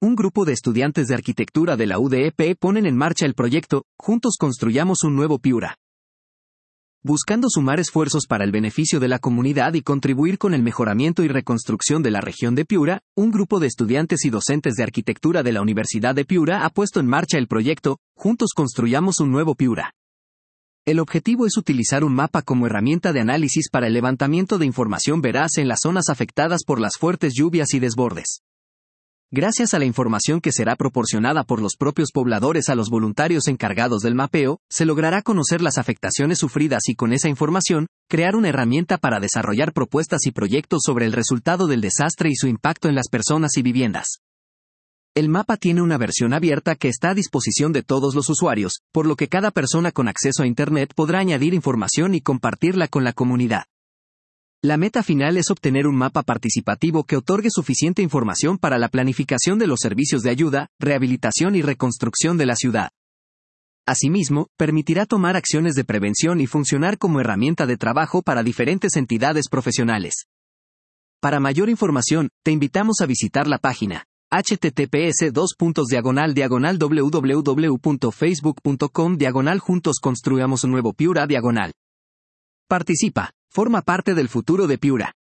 Un grupo de estudiantes de arquitectura de la UDEP ponen en marcha el proyecto Juntos construyamos un nuevo Piura. Buscando sumar esfuerzos para el beneficio de la comunidad y contribuir con el mejoramiento y reconstrucción de la región de Piura, un grupo de estudiantes y docentes de arquitectura de la Universidad de Piura ha puesto en marcha el proyecto Juntos construyamos un nuevo Piura. El objetivo es utilizar un mapa como herramienta de análisis para el levantamiento de información veraz en las zonas afectadas por las fuertes lluvias y desbordes. Gracias a la información que será proporcionada por los propios pobladores a los voluntarios encargados del mapeo, se logrará conocer las afectaciones sufridas y con esa información, crear una herramienta para desarrollar propuestas y proyectos sobre el resultado del desastre y su impacto en las personas y viviendas. El mapa tiene una versión abierta que está a disposición de todos los usuarios, por lo que cada persona con acceso a Internet podrá añadir información y compartirla con la comunidad. La meta final es obtener un mapa participativo que otorgue suficiente información para la planificación de los servicios de ayuda, rehabilitación y reconstrucción de la ciudad. Asimismo, permitirá tomar acciones de prevención y funcionar como herramienta de trabajo para diferentes entidades profesionales. Para mayor información, te invitamos a visitar la página https://www.facebook.com/juntos construyamos un nuevo Piura. Participa, forma parte del futuro de Piura.